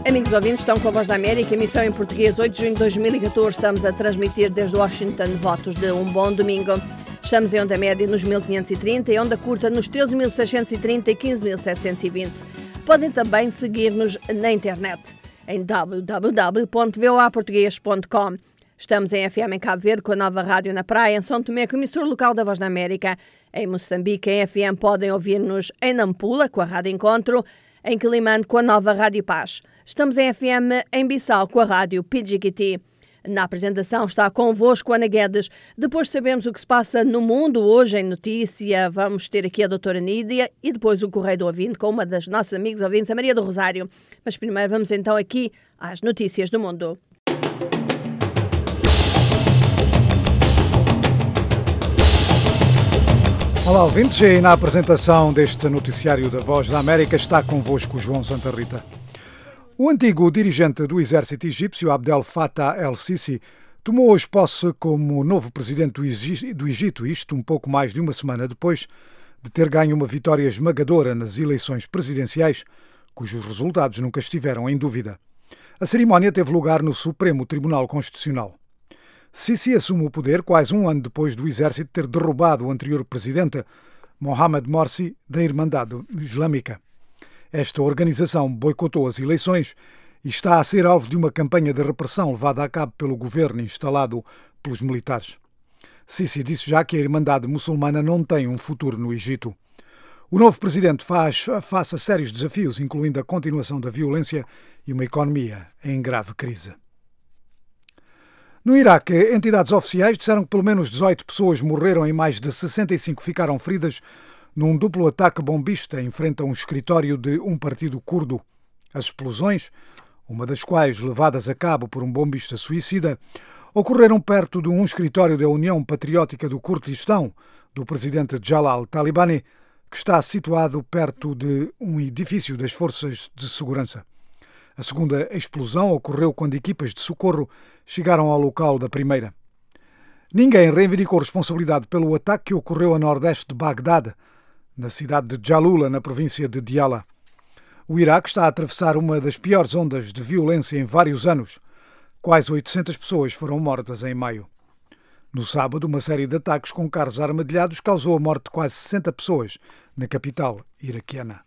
Amigos ouvintes, estão com a Voz da América, emissão em português, 8 de junho de 2014. Estamos a transmitir desde Washington votos de um bom domingo. Estamos em onda média nos 1530 e onda curta nos 13.630 e 15.720. Podem também seguir-nos na internet em www.voaportugues.com. Estamos em FM em Cabo Verde com a Nova Rádio na Praia, em São Tomé com a emissora local da Voz da América. Em Moçambique, em FM, podem ouvir-nos em Nampula com a Rádio Encontro, em Quilimane com a Nova Rádio Paz. Estamos em FM em Bissau com a Rádio PGKT. Na apresentação está convosco Ana Guedes. Depois sabemos o que se passa no mundo hoje em notícia. Vamos ter aqui a doutora Nídia e depois o Correio do Ouvinte com uma das nossas amigas ouvintes, a Maria do Rosário. Mas primeiro vamos então aqui às notícias do mundo. Olá, ouvintes, e na apresentação deste noticiário da Voz da América está convosco João Santa Rita. O antigo dirigente do exército egípcio, Abdel Fattah el-Sisi, tomou hoje posse como novo presidente do Egito, isto um pouco mais de uma semana depois de ter ganho uma vitória esmagadora nas eleições presidenciais, cujos resultados nunca estiveram em dúvida. A cerimónia teve lugar no Supremo Tribunal Constitucional. Sisi assume o poder quase um ano depois do exército ter derrubado o anterior presidente, Mohamed Morsi, da Irmandade Islâmica. Esta organização boicotou as eleições e está a ser alvo de uma campanha de repressão levada a cabo pelo governo instalado pelos militares. Sisi disse já que a Irmandade Muçulmana não tem um futuro no Egito. O novo presidente faz face a sérios desafios, incluindo a continuação da violência e uma economia em grave crise. No Iraque, entidades oficiais disseram que pelo menos 18 pessoas morreram e mais de 65 ficaram feridas num duplo ataque bombista em frente a um escritório de um partido curdo. As explosões, uma das quais levadas a cabo por um bombista suicida, ocorreram perto de um escritório da União Patriótica do Kurdistão, do presidente Jalal Talibani, que está situado perto de um edifício das forças de segurança. A segunda explosão ocorreu quando equipas de socorro chegaram ao local da primeira. Ninguém reivindicou responsabilidade pelo ataque que ocorreu a nordeste de Bagdade, na cidade de Jalula, na província de Diyala. O Iraque está a atravessar uma das piores ondas de violência em vários anos. Quase 800 pessoas foram mortas em maio. No sábado, uma série de ataques com carros armadilhados causou a morte de quase 60 pessoas na capital iraquiana.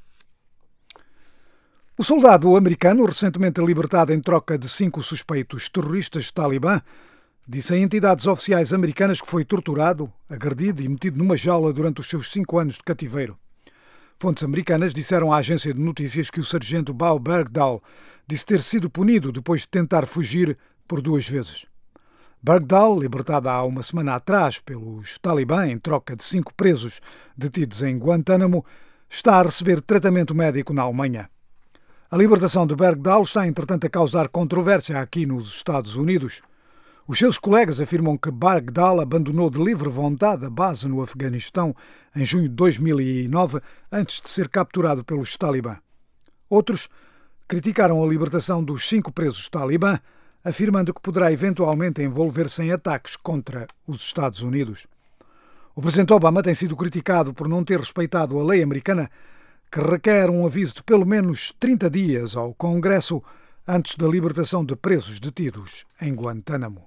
O soldado americano, recentemente libertado em troca de 5 suspeitos terroristas talibã, disse a entidades oficiais americanas que foi torturado, agredido e metido numa jaula durante os seus 5 anos de cativeiro. Fontes americanas disseram à agência de notícias que o sargento Bob Bergdahl disse ter sido punido depois de tentar fugir por 2 vezes. Bergdahl, libertado há uma semana atrás pelos talibã em troca de 5 presos detidos em Guantánamo, está a receber tratamento médico na Alemanha. A libertação de Bergdahl está, entretanto, a causar controvérsia aqui nos Estados Unidos. Os seus colegas afirmam que Bergdahl abandonou de livre vontade a base no Afeganistão em junho de 2009, antes de ser capturado pelos talibã. Outros criticaram a libertação dos 5 presos talibã, afirmando que poderá eventualmente envolver-se em ataques contra os Estados Unidos. O presidente Obama tem sido criticado por não ter respeitado a lei americana, que requer um aviso de pelo menos 30 dias ao Congresso antes da libertação de presos detidos em Guantánamo.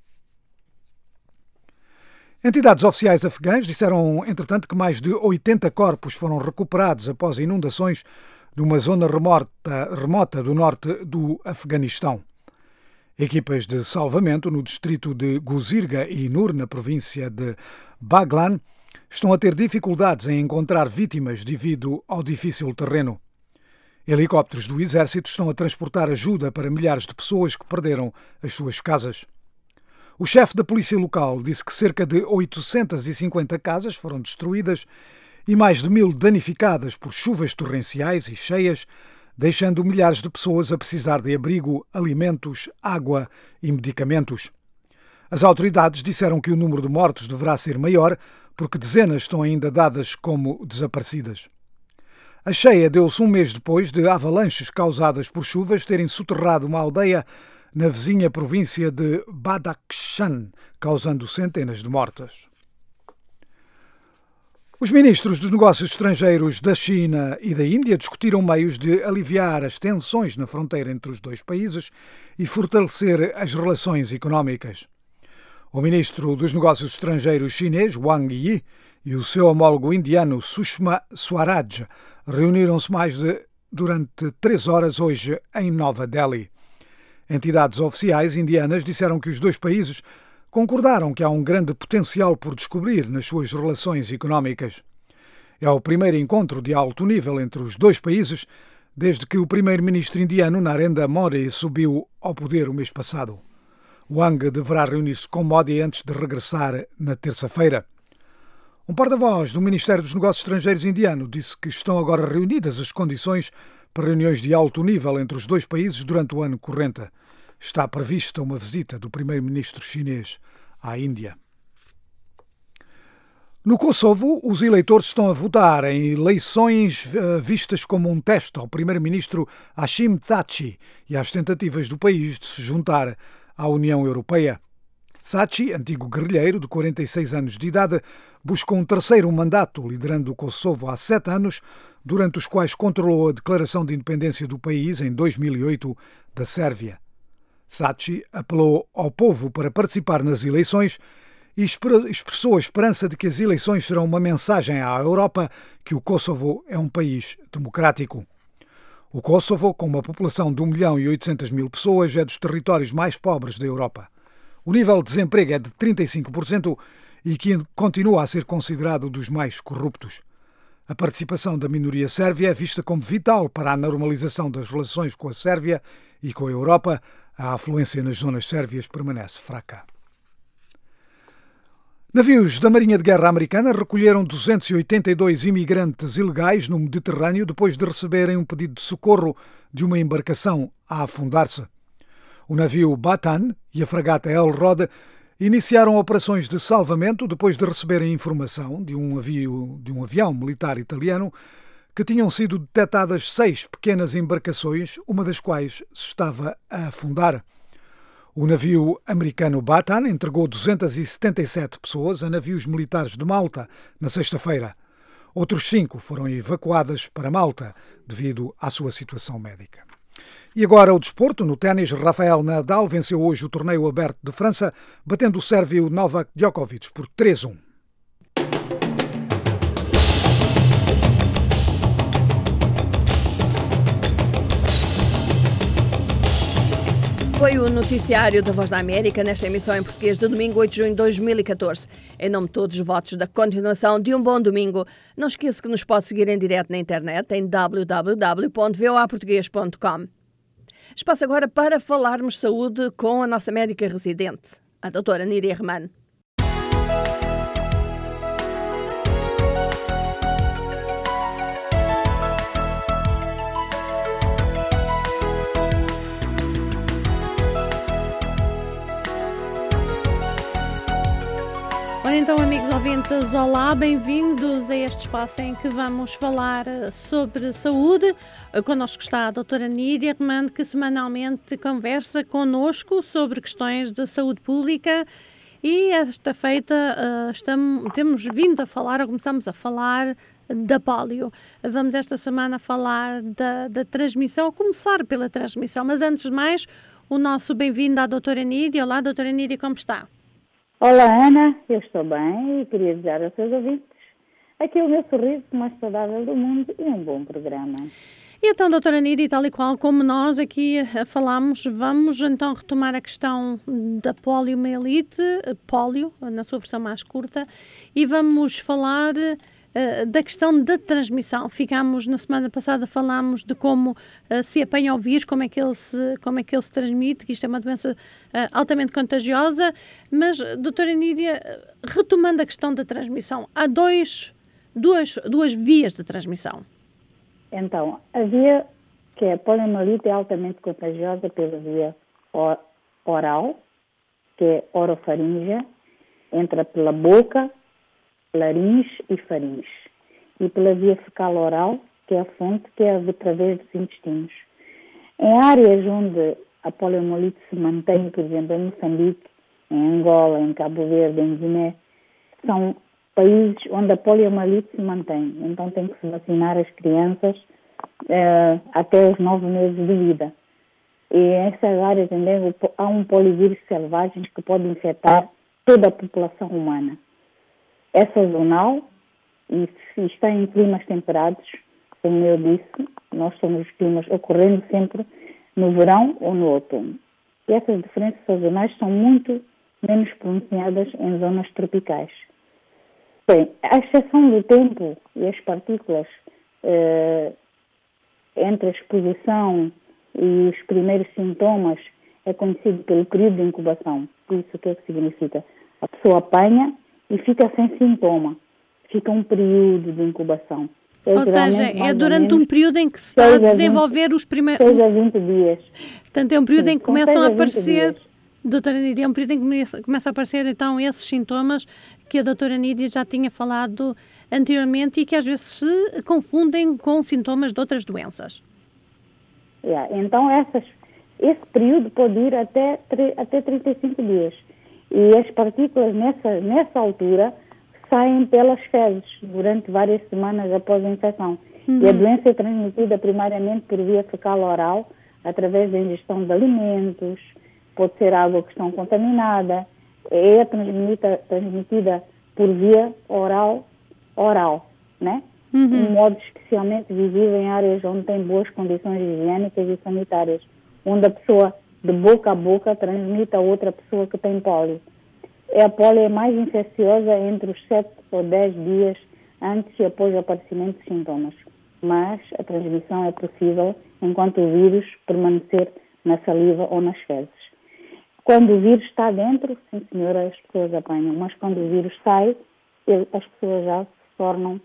Entidades oficiais afegãs disseram, entretanto, que mais de 80 corpos foram recuperados após inundações numa zona remota do norte do Afeganistão. Equipas de salvamento no distrito de Guzirga e Nur, na província de Baglan, estão a ter dificuldades em encontrar vítimas devido ao difícil terreno. Helicópteros do exército estão a transportar ajuda para milhares de pessoas que perderam as suas casas. O chefe da polícia local disse que cerca de 850 casas foram destruídas e mais de 1000 danificadas por chuvas torrenciais e cheias, deixando milhares de pessoas a precisar de abrigo, alimentos, água e medicamentos. As autoridades disseram que o número de mortos deverá ser maior, porque dezenas estão ainda dadas como desaparecidas. A cheia deu-se um mês depois de avalanches causadas por chuvas terem soterrado uma aldeia na vizinha província de Badakhshan, causando centenas de mortes. Os ministros dos negócios estrangeiros da China e da Índia discutiram meios de aliviar as tensões na fronteira entre os dois países e fortalecer as relações económicas. O ministro dos negócios estrangeiros chinês, Wang Yi, e o seu homólogo indiano, Sushma Swaraj, reuniram-se durante 3 horas hoje em Nova Delhi. Entidades oficiais indianas disseram que os dois países concordaram que há um grande potencial por descobrir nas suas relações económicas. É o primeiro encontro de alto nível entre os dois países desde que o primeiro-ministro indiano Narendra Modi subiu ao poder o mês passado. Wang deverá reunir-se com Modi antes de regressar na terça-feira. Um porta-voz do Ministério dos Negócios Estrangeiros indiano disse que estão agora reunidas as condições para reuniões de alto nível entre os dois países durante o ano corrente. Está prevista uma visita do primeiro-ministro chinês à Índia. No Kosovo, os eleitores estão a votar em eleições vistas como um teste ao primeiro-ministro Hashim Thaçi e às tentativas do país de se juntar à União Europeia. Thaçi, antigo guerrilheiro de 46 anos de idade, busca um terceiro mandato, liderando o Kosovo há 7 anos, durante os quais controlou a declaração de independência do país em 2008 da Sérvia. Thaçi apelou ao povo para participar nas eleições e expressou a esperança de que as eleições serão uma mensagem à Europa que o Kosovo é um país democrático. O Kosovo, com uma população de 1.800.000 pessoas, é dos territórios mais pobres da Europa. O nível de desemprego é de 35% e que continua a ser considerado dos mais corruptos. A participação da minoria sérvia é vista como vital para a normalização das relações com a Sérvia e com a Europa. A afluência nas zonas sérvias permanece fraca. Navios da Marinha de Guerra americana recolheram 282 imigrantes ilegais no Mediterrâneo depois de receberem um pedido de socorro de uma embarcação a afundar-se. O navio Batan e a fragata Elrod iniciaram operações de salvamento depois de receberem informação de um avião militar italiano que tinham sido detectadas 6 pequenas embarcações, uma das quais se estava a afundar. O navio americano Batan entregou 277 pessoas a navios militares de Malta na sexta-feira. Outros 5 foram evacuadas para Malta devido à sua situação médica. E agora o desporto. No ténis, Rafael Nadal venceu hoje o torneio aberto de França, batendo o sérvio Novak Djokovic por 3-1. Foi o noticiário da Voz da América nesta emissão em português de domingo 8 de junho de 2014. Em nome de todos os votos da continuação de um bom domingo, não esqueça que nos pode seguir em direto na internet em www.voaportugues.com. Espaço agora para falarmos saúde com a nossa médica residente, a doutora Nídia Herman. Ora então, amigos ouvintes, olá, bem-vindos a este espaço em que vamos falar sobre saúde. Connosco está a doutora Nídia Herman, que semanalmente conversa connosco sobre questões de saúde pública e esta feita temos vindo a falar, ou começamos a falar da polio. Vamos esta semana falar da transmissão, ou começar pela transmissão, mas antes de mais, o nosso bem-vindo à doutora Nídia. Olá, doutora Nídia, como está? Olá, Ana, eu estou bem e queria desejar aos seus ouvintes aqui o meu sorriso mais saudável do mundo e um bom programa. E então, doutora Nídia, tal e qual como nós aqui falámos, vamos então retomar a questão da poliomielite, polio, na sua versão mais curta, e vamos falar da questão da transmissão. Na semana passada falámos de como se apanha o vírus, como é que ele se transmite, que isto é uma doença altamente contagiosa, mas, doutora Nídia, retomando a questão da transmissão, há duas vias de transmissão. Então, a via que é a poliomielite é altamente contagiosa pela via oral, que é orofaríngea, entra pela boca, laringe e faringe, e pela via fecal-oral, que é a fonte, que é através dos intestinos. Em áreas onde a poliomielite se mantém, por exemplo, em Moçambique, em Angola, em Cabo Verde, em Guiné, são países onde a poliomielite se mantém. Então tem que se vacinar as crianças até os 9 meses de vida. E nessas áreas também há um polivírus selvagem que pode infectar toda a população humana. É sazonal e está em climas temperados, como eu disse, nós temos os climas ocorrendo sempre no verão ou no outono. E essas diferenças sazonais são muito menos pronunciadas em zonas tropicais. Bem, a exceção do tempo e as partículas entre a exposição e os primeiros sintomas é conhecido pelo período de incubação. Isso o que é que significa? A pessoa apanha e fica sem sintoma. Fica um período de incubação. Ou seja, é durante um período em que se está a desenvolver os primeiros... 6 a 20 dias. Portanto, é um período em que começam a aparecer... Dias. Doutora Nídia, é um período em que começa a aparecer, então, esses sintomas que a doutora Nídia já tinha falado anteriormente e que às vezes se confundem com sintomas de outras doenças. Então, esse período pode ir até 35 dias. E as partículas nessa altura saem pelas fezes durante várias semanas após a infecção. E a doença é transmitida primariamente por via fecal-oral, através da ingestão de alimentos, pode ser água que está contaminada, é transmitida por via oral, né? Um modo especialmente visível em áreas onde tem boas condições higiênicas e sanitárias, onde a pessoa, de boca a boca, transmite a outra pessoa que tem pólio. A pólio é mais infecciosa entre os 7 ou 10 dias antes e após o aparecimento dos sintomas, mas a transmissão é possível enquanto o vírus permanecer na saliva ou nas fezes. Quando o vírus está dentro, sim senhora, as pessoas apanham, mas quando o vírus sai, as pessoas já se tornam,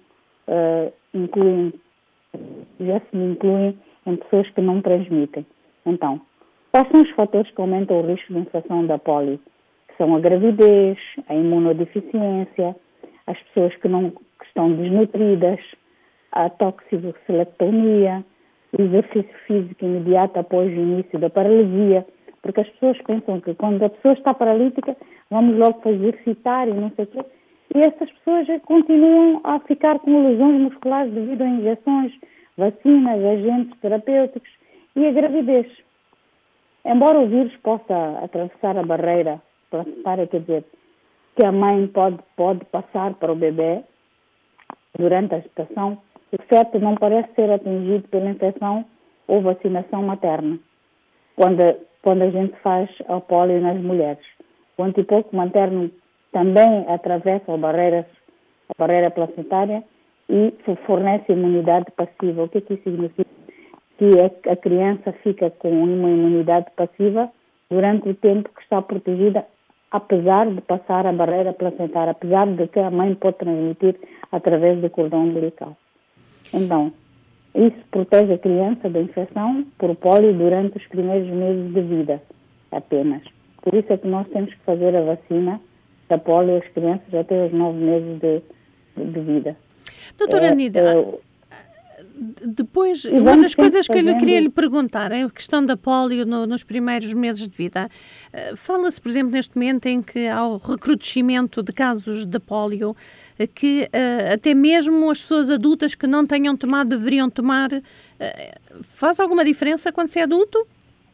já se incluem em pessoas que não transmitem. Então, quais são os fatores que aumentam o risco de infecção da pólio? São a gravidez, a imunodeficiência, as pessoas que estão desnutridas, a toxicocelectomia, o exercício físico imediato após o início da paralisia, porque as pessoas pensam que quando a pessoa está paralítica, vamos logo exercitar e não sei o quê. E essas pessoas continuam a ficar com lesões musculares devido a injeções, vacinas, agentes terapêuticos e a gravidez. Embora o vírus possa atravessar a barreira placentária, quer dizer, que a mãe pode passar para o bebê durante a gestação, o feto não parece ser atingido pela infecção ou vacinação materna, quando a gente faz a pólio nas mulheres. O anticorpo materno também atravessa a barreira placentária e fornece imunidade passiva. O que isso significa? Que a criança fica com uma imunidade passiva durante o tempo que está protegida, apesar de passar a barreira placentária, apesar de que a mãe pode transmitir através do cordão umbilical. Então, isso protege a criança da infecção por pólio durante os primeiros meses de vida, apenas. Por isso é que nós temos que fazer a vacina da pólio às crianças até os 9 meses de vida. Doutora Nida, depois, uma das coisas que eu queria lhe perguntar é a questão da pólio nos primeiros meses de vida. Fala-se, por exemplo, neste momento em que há o recrudescimento de casos de pólio, que até mesmo as pessoas adultas que não tenham tomado deveriam tomar. Faz alguma diferença quando se é adulto?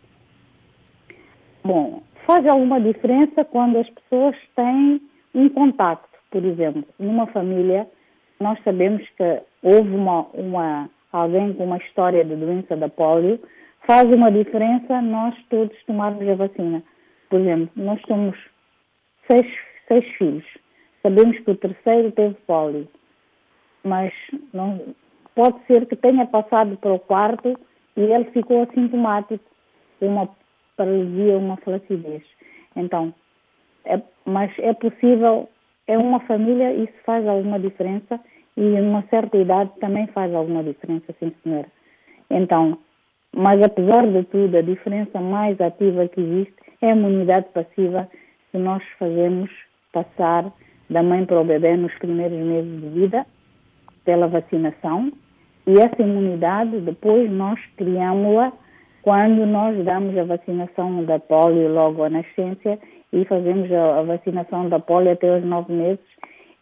Bom, faz alguma diferença quando as pessoas têm um contacto. Por exemplo, numa família, nós sabemos que houve alguém com uma história de doença da pólio, faz uma diferença nós todos tomarmos a vacina. Por exemplo, nós somos seis filhos. Sabemos que o terceiro teve pólio, mas não, pode ser que tenha passado para o quarto e ele ficou assintomático, uma paralisia, uma flacidez. Então, mas é possível, é uma família, isso faz alguma diferença e numa certa idade também faz alguma diferença, sim senhora. Então, mas apesar de tudo, a diferença mais ativa que existe é a imunidade passiva que nós fazemos passar da mãe para o bebê nos primeiros meses de vida, pela vacinação, e essa imunidade depois nós criamos-la quando nós damos a vacinação da pólio logo à nascença e fazemos a vacinação da pólio até os 9 meses,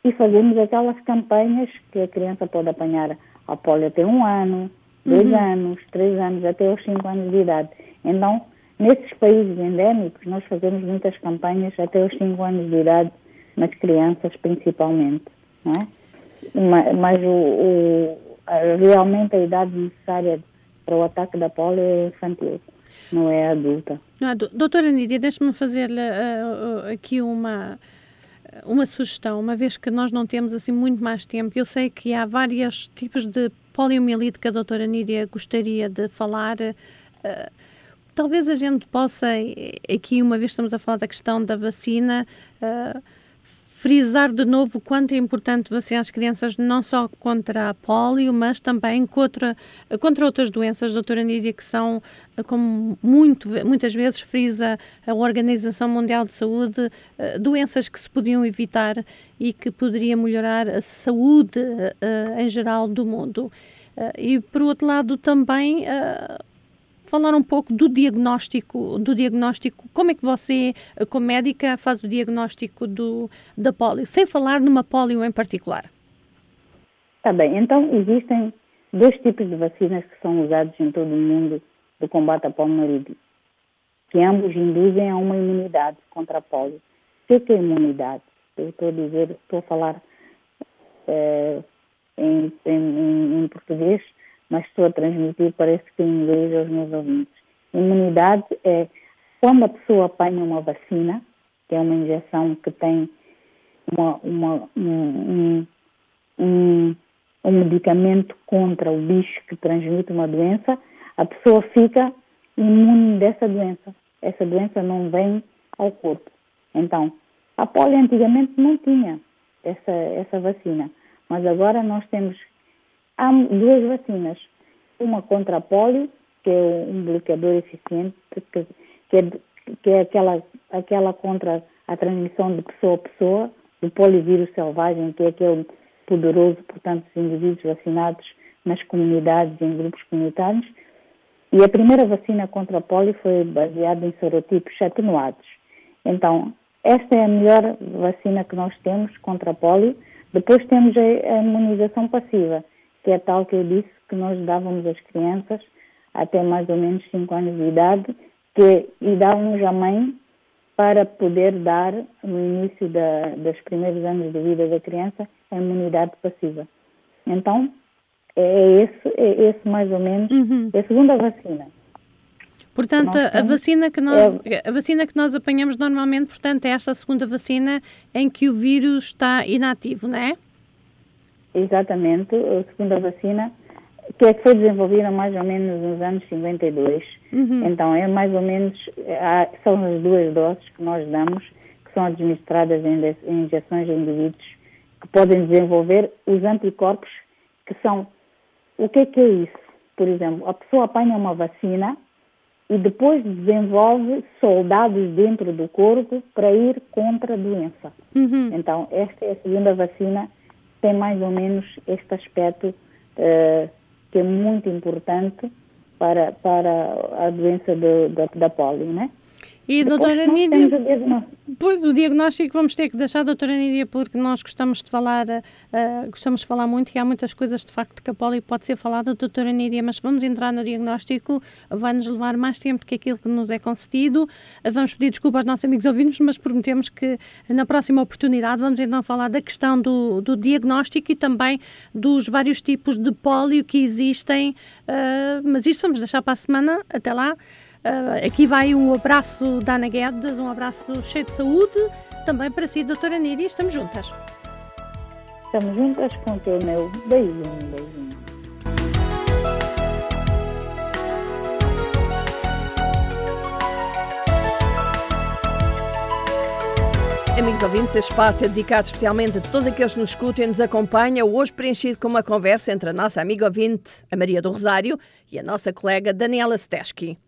e fazemos aquelas campanhas que a criança pode apanhar a polio até 1 ano, 2 anos, 3 anos, até aos 5 anos de idade. Então, nesses países endémicos, nós fazemos muitas campanhas até aos 5 anos de idade, nas crianças principalmente, não é? Mas realmente a idade necessária para o ataque da polio é infantil, não é adulta. Doutora Nídia, deixe-me fazer-lhe aqui uma sugestão, uma vez que nós não temos assim muito mais tempo. Eu sei que há vários tipos de poliomielite que a doutora Nídia gostaria de falar. Talvez a gente possa, aqui uma vez estamos a falar da questão da vacina, frisar de novo o quanto é importante vacinar as crianças não só contra a polio, mas também contra outras doenças, doutora Nídia, que são, como muitas vezes frisa a Organização Mundial de Saúde, doenças que se podiam evitar e que poderia melhorar a saúde em geral do mundo. E, por outro lado, também falar um pouco do diagnóstico, como é que você, como médica, faz o diagnóstico da polio, sem falar numa polio em particular. Está bem, então existem 2 tipos de vacinas que são usados em todo o mundo do combate à poliomielite, que ambos induzem a uma imunidade contra a polio. O que é imunidade? Eu estou a falar em português, mas estou a transmitir, parece que em inglês, aos meus ouvintes. Imunidade é quando a pessoa apanha uma vacina, que é uma injeção que tem um medicamento contra o bicho que transmite uma doença, a pessoa fica imune dessa doença. Essa doença não vem ao corpo. Então, a polio antigamente não tinha essa vacina, mas agora há 2 vacinas, uma contra a polio, que é um bloqueador eficiente, que é aquela contra a transmissão de pessoa a pessoa, do polivírus selvagem, que é aquele poderoso, portanto, os indivíduos vacinados nas comunidades e em grupos comunitários. E a primeira vacina contra a polio foi baseada em serotipos atenuados. Então, esta é a melhor vacina que nós temos contra a polio. Depois temos a imunização passiva, que é tal que eu disse que nós dávamos às crianças até mais ou menos 5 anos de idade, e dávamos à mãe para poder dar, no início dos primeiros anos de vida da criança, a imunidade passiva. Então, é esse mais ou menos, é a segunda vacina. Portanto, a vacina que nós apanhamos normalmente, portanto, é esta segunda vacina em que o vírus está inativo, não é? Exatamente, a segunda vacina, que foi desenvolvida mais ou menos nos anos 52. Então, é mais ou menos, são as 2 doses que nós damos, que são administradas em injeções a indivíduos que podem desenvolver os anticorpos, que são, o que é isso? Por exemplo, a pessoa apanha uma vacina e depois desenvolve soldados dentro do corpo para ir contra a doença. Então, esta é a segunda vacina, tem mais ou menos este aspecto que é muito importante para a doença da polio, né? E, doutora Nídia, pois o diagnóstico vamos ter que deixar, doutora Nídia, porque nós gostamos de falar muito e há muitas coisas, de facto, que a polio pode ser falada, doutora Nídia, mas vamos entrar no diagnóstico, vai-nos levar mais tempo do que aquilo que nos é concedido. Vamos pedir desculpa aos nossos amigos ouvintes, mas prometemos que na próxima oportunidade vamos então falar da questão do diagnóstico e também dos vários tipos de polio que existem, mas isto vamos deixar para a semana. Até lá. Aqui vai um abraço da Ana Guedes, um abraço cheio de saúde, também para si, doutora Nídia. Estamos juntas. Estamos juntas com o teu meu beijinho. Amigos ouvintes, este espaço é dedicado especialmente a todos aqueles que nos escutam e nos acompanham, hoje preenchido com uma conversa entre a nossa amiga ouvinte, a Maria do Rosário, e a nossa colega Daniela Stesky.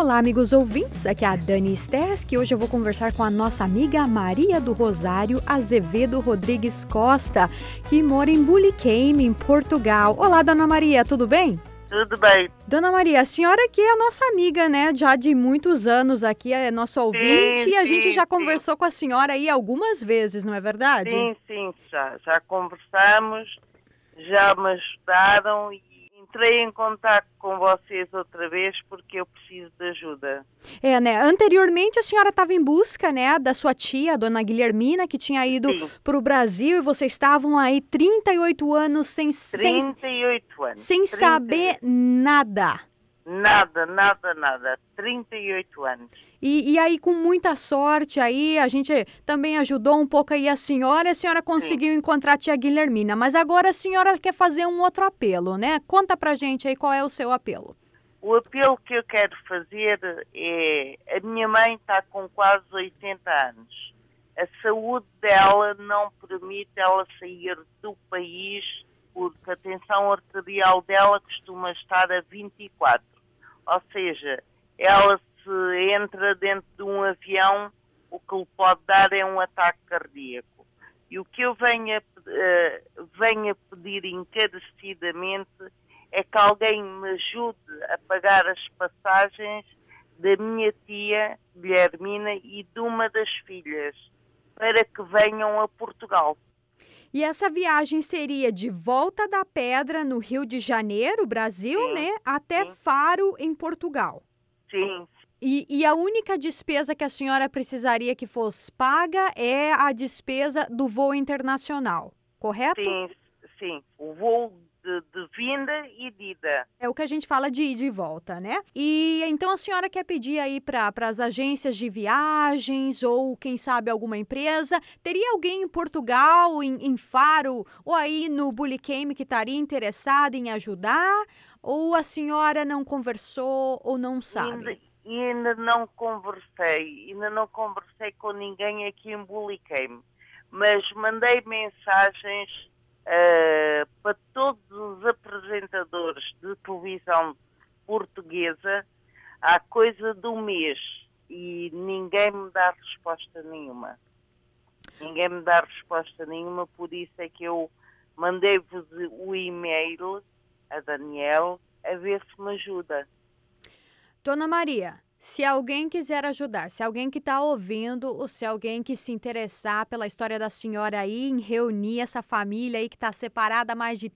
Olá, amigos ouvintes, aqui é a Dani Stess, que hoje eu vou conversar com a nossa amiga Maria do Rosário Azevedo Rodrigues Costa, que mora em Bulicame, em Portugal. Olá, Dona Maria, tudo bem? Tudo bem. Dona Maria, a senhora que é a nossa amiga, né, já de muitos anos aqui, é nossa ouvinte, e a gente já conversou com a senhora aí algumas vezes, não é verdade? Sim, já conversamos, já me ajudaram e entrei em contato com vocês outra vez porque eu preciso de ajuda. Né? Anteriormente a senhora estava em busca, né, da sua tia, a Dona Guilhermina, que tinha ido para o Brasil e vocês estavam aí 38 anos sem saber nada. Nada. 38 anos. E aí, com muita sorte, aí a gente também ajudou um pouco aí a senhora conseguiu encontrar a tia Guilhermina. Mas agora a senhora quer fazer um outro apelo, né? Conta pra gente aí qual é o seu apelo. O apelo que eu quero fazer é... A minha mãe está com quase 80 anos. A saúde dela não permite ela sair do país porque a tensão arterial dela costuma estar a 24. Ou seja, ela se entra dentro de um avião, o que lhe pode dar é um ataque cardíaco. E o que eu venho a pedir encarecidamente é que alguém me ajude a pagar as passagens da minha tia Guilhermina e de uma das filhas, para que venham a Portugal. E essa viagem seria de Volta da Pedra, no Rio de Janeiro, Brasil, né? Até Faro, em Portugal. Sim. E a única despesa que a senhora precisaria que fosse paga é a despesa do voo internacional, correto? Sim. O voo de vinda e de ida. É o que a gente fala de ida e volta, né? E então a senhora quer pedir aí para as agências de viagens ou, quem sabe, alguma empresa. Teria alguém em Portugal, em Faro ou aí no Bulicame que estaria interessado em ajudar? Ou a senhora não conversou ou não sabe? Ainda não conversei com ninguém aqui em Bulicame, mas mandei mensagens para todos os apresentadores de televisão portuguesa há coisa de um mês e ninguém me dá resposta nenhuma. Por isso é que eu mandei-vos o e-mail a Daniel a ver se me ajuda. Dona Maria, se alguém quiser ajudar, se alguém que está ouvindo ou se alguém que se interessar pela história da senhora aí em reunir essa família aí que está separada há mais de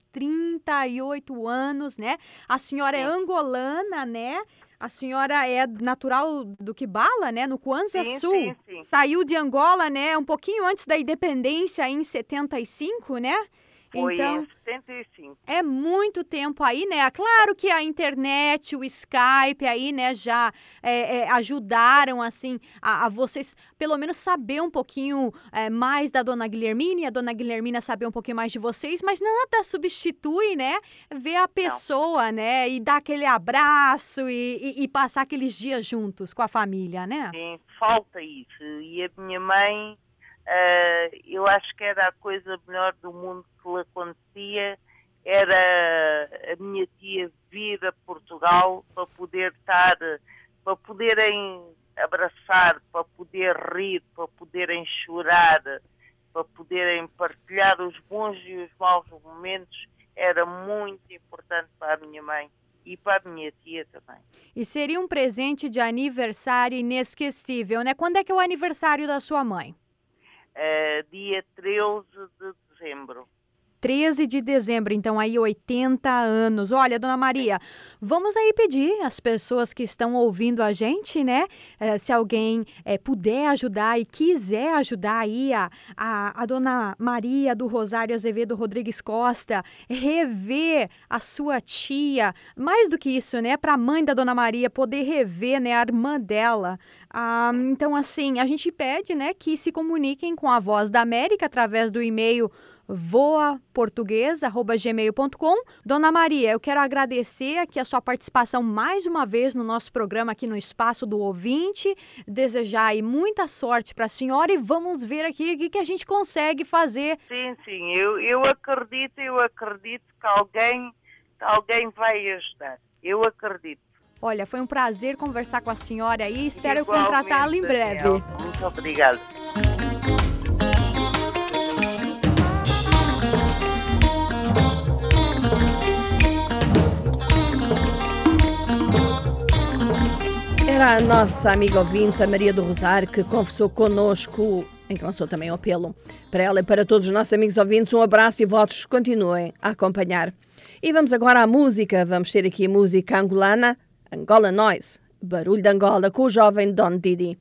38 anos, né? A senhora é angolana, né? A senhora é natural do Quibala, né? No Kwanza Sul. Sim. Saiu de Angola, né? Um pouquinho antes da independência, em 75, né? Foi então, em 75. É muito tempo aí, né? Claro que a internet, o Skype aí, né, já ajudaram, assim, a vocês, pelo menos, saber um pouquinho mais da Dona Guilhermina e a Dona Guilhermina saber um pouquinho mais de vocês, mas nada substitui, né? Ver a pessoa, né? E dar aquele abraço e passar aqueles dias juntos com a família, né? Sim, falta isso. E a minha mãe... eu acho que era a coisa melhor do mundo que lhe acontecia, era a minha tia vir a Portugal para poder estar, para poderem abraçar, para poder rir, para poderem chorar, para poderem partilhar os bons e os maus momentos. Era muito importante para a minha mãe e para a minha tia também. E seria um presente de aniversário inesquecível, né? Quando é que é o aniversário da sua mãe? Dia 13 de dezembro. 13 de dezembro, então aí 80 anos. Olha, Dona Maria, vamos aí pedir às pessoas que estão ouvindo a gente, né? Se alguém puder ajudar e quiser ajudar aí a Dona Maria do Rosário Azevedo Rodrigues Costa, rever a sua tia, mais do que isso, né? Para a mãe da Dona Maria poder rever, né, a irmã dela. Então, assim, a gente pede, né, que se comuniquem com a Voz da América através do e-mail voaportuguesa@gmail.com. Dona Maria, eu quero agradecer aqui a sua participação mais uma vez no nosso programa aqui no Espaço do Ouvinte, desejar aí muita sorte para a senhora e vamos ver aqui o que a gente consegue fazer. Sim, eu acredito que alguém vai ajudar. Eu acredito. Olha, foi um prazer conversar com a senhora aí. Espero Igualmente, contratá-la em breve. Daniel. Muito obrigada. Era a nossa amiga ouvinte, a Maria do Rosário, que conversou connosco, em que lançou também o apelo. Para ela e para todos os nossos amigos ouvintes, um abraço e votos continuem a acompanhar. E vamos agora à música. Vamos ter aqui a música angolana, Angola Noise, Barulho de Angola, com o jovem Don Didi.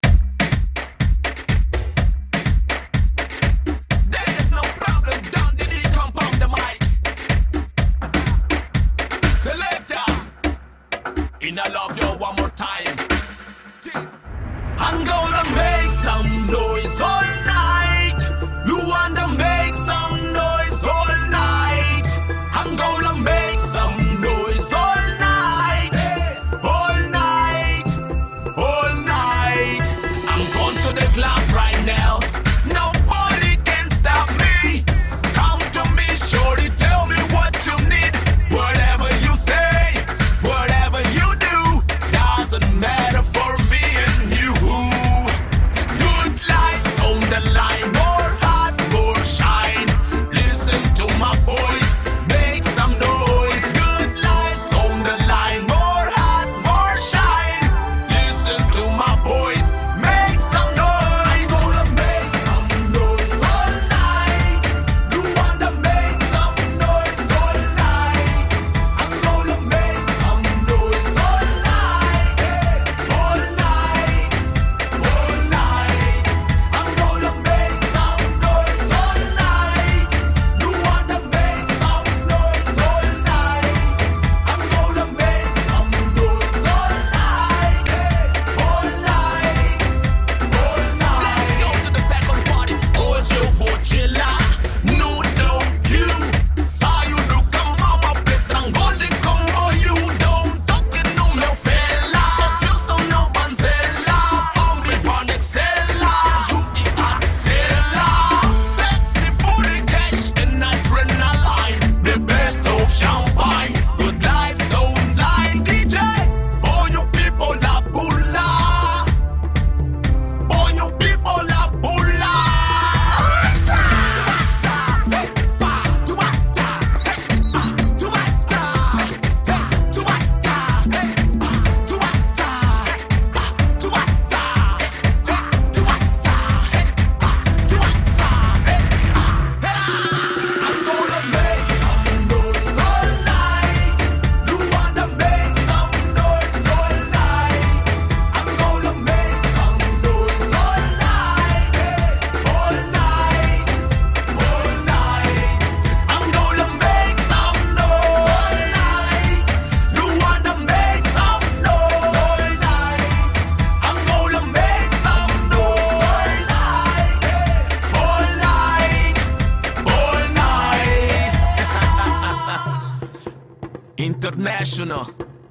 And I love you one more time. I'm gonna make some noise all night. Luanda, make some noise all night. I'm gonna make some noise all night. All night. All night. I'm going to the club right now. Nobody can stop me. Come to me, shorty, tell me what you need. Whatever you say, whatever you do, doesn't matter for me and you. Good life's on the line, more hot, more shine. Listen to my voice, make some noise. Good life's on the line, more hot, more shine. Listen to my voice, make some noise. I'm gonna make some noise all night. You wanna make some noise all night. I'm gonna make some noise all night. All night. All night. I'm gonna make some noise all night. You wanna make some noise all night. I'm gonna make some noise all night. All night. All night. Let's go to the second party. Hoje eu vou te lá no donkey. Saio do camama, petrangole como you. Don't toque no meu fela. Wilson no Banzela. Bombi Van Excella. Judy Axela. Sexy booty cash and adrenaline. The best of champagne. Good life so nice. DJ, all you people la bula. All you people la bula. I'm gonna make some noise all night. You wanna make some noise all night. I'm gonna make some noise all night. All night. All night. I'm gonna make some noise all night. You wanna make some noise all night. I'm gonna make some noise all night. All night. International.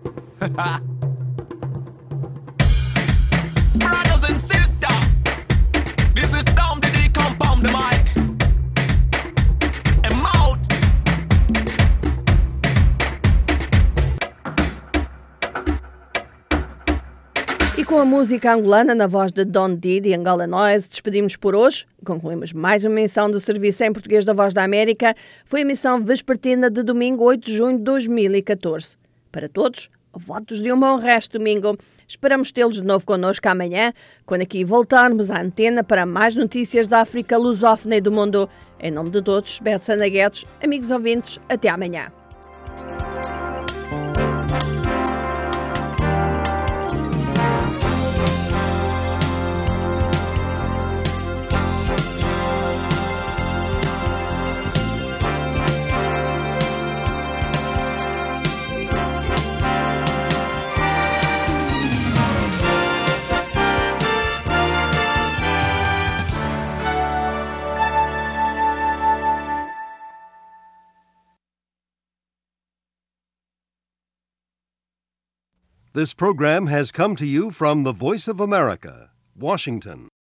Brothers and sisters, this is Tom Diddy, compound the mic. And mouth. E com a música angolana na voz de Don Didi, Angola Noise, despedimos por hoje. Concluímos mais uma emissão do Serviço em Português da Voz da América. Foi a emissão vespertina de domingo 8 de junho de 2014. Para todos, votos de um bom resto de domingo. Esperamos tê-los de novo connosco amanhã, quando aqui voltarmos à antena para mais notícias da África lusófona e do mundo. Em nome de todos, Beto Sanda Guedes, amigos ouvintes, até amanhã. This program has come to you from the Voice of America, Washington.